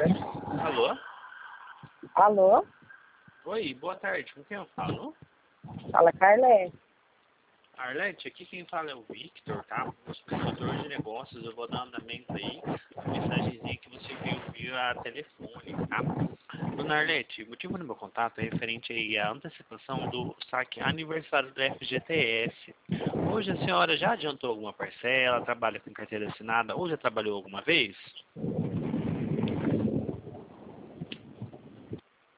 Alô? Alô? Oi, boa tarde. Com quem eu falo? Fala, Carlete. Arlete, aqui quem fala é o Victor, tá? Consultor de negócios. Eu vou dar andamento aí, a mensagenzinha que você viu via telefone, tá? Dona Arlete, o motivo do meu contato é referente aí à antecipação do saque aniversário do FGTS. Hoje a senhora já adiantou alguma parcela, trabalha com carteira assinada ou já trabalhou alguma vez?